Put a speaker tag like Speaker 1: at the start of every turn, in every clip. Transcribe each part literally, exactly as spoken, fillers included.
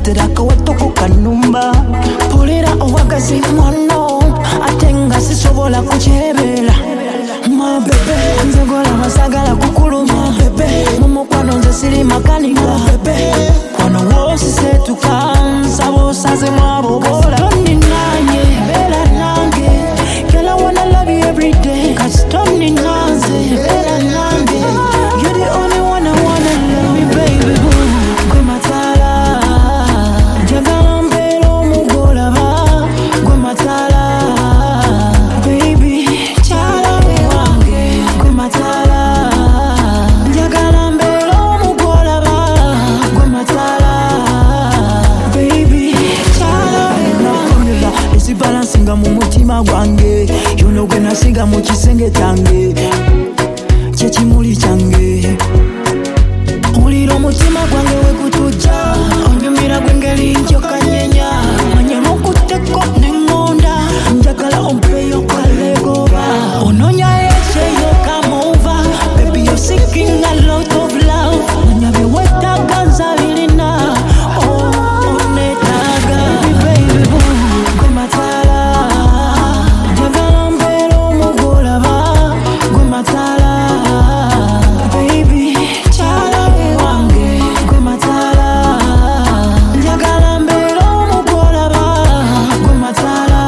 Speaker 1: letera akawato ku kanumba pulira owagazi mwono ate nga sisobola kukyebera ma bebe nzegola masagala kukuluma bebe mumukwano nze siri makanika bebe kwano wosisetuka nsaba osaze mwabobola toni nanye beera nange girl I wanna love you every day cause toni nanze beera nange you're the only one I wanna love me baby boo gwe matala njagala mbeera omugolaba gwe matala baby chala wange gwe matala njagala mbeera omugolaba gwe matala baby chala wange esibalansinga mu mutima gwange yono gwe nasinga mu kisenge kyange kyekimuli kyange ulira omutima gwange wegutujja onyumira gwengeri njokanyenya manya nokuteko nengonda njagala ompeyo kalegoba ononya ekyeyo kamuva baby you're seeking a lot of love manya biwetaga nzabirina oh onetaga baby boo gwe matala njagala mbeera omugolaba gwe matala baby chala wange gwe matala njagala mbeera omugolaba gwe matala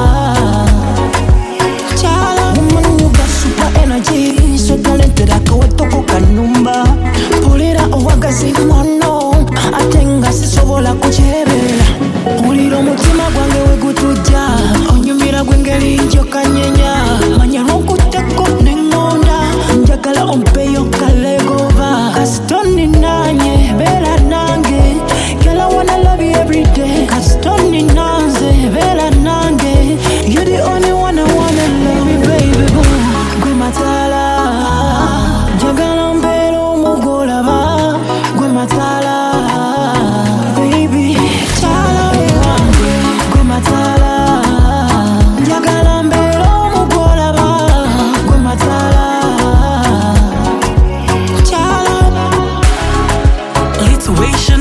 Speaker 1: chala woman you got super energy so talented akawato ku kanumba pulira owagazi mwono ate nga sisobola kukyebera ulira omutima gwange wegutujja onyumira gwengeri njokanyenya manya nokuteko nengonda njagala ompeyo kalegoba kasitoni nanye beera nange girl I wanna love you every day kasitoni nanze beera nange you're the only one I wanna love me baby boo gwe matala njagala mbeera omugolaba gwe matala baby chala wange gwe matala njagala mbeera omugolaba gwe matala chala
Speaker 2: Lituation